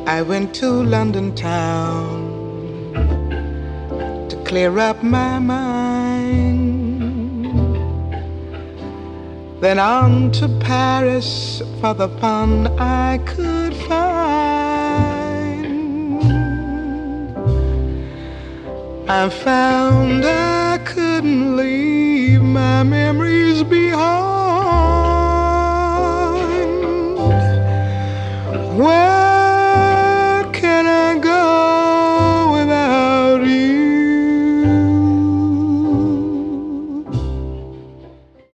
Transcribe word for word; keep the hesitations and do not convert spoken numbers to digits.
I went to London town to clear up my mind, then on to Paris for the fun I could find. I found I couldn't leave my memories behind. Well,